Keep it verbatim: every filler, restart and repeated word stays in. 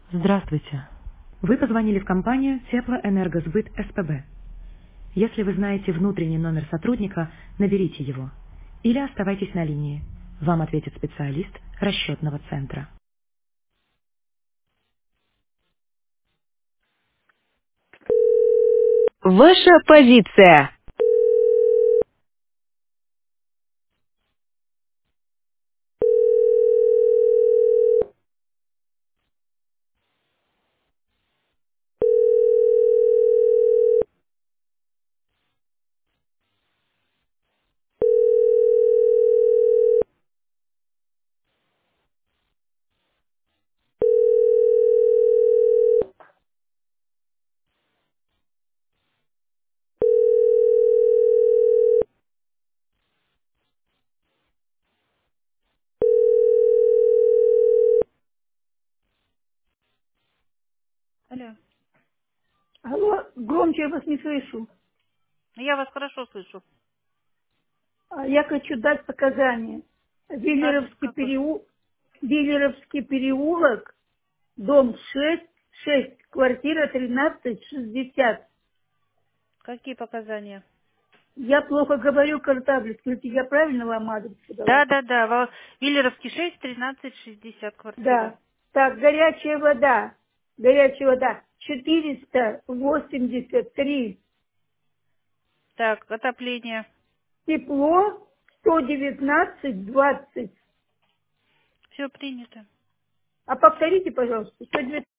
Здравствуйте. Вы позвонили в компанию Теплоэнергосбыт СПБ. Если вы знаете внутренний номер сотрудника, наберите его. Или оставайтесь на линии. Вам ответит специалист расчетного центра. Ваша позиция. Алло, Алло, громче я вас не слышу. я вас хорошо слышу. А, Я хочу дать показания. Адрес Виллеровский какой? переулок, Виллеровский переулок, дом шесть, шесть, квартира тринадцать шестьдесят. Какие показания? Я плохо говорю картавлю, скажите, я правильно вам адрес подала? Да, да, да. Во- Виллеровский шесть, тринадцать шестьдесят квартира. Да. Так, горячая вода, горячая вода, четыреста восемьдесят три. Так, отопление. Тепло, сто девятнадцать двадцать. Все принято. А повторите, пожалуйста, сто девятнадцать.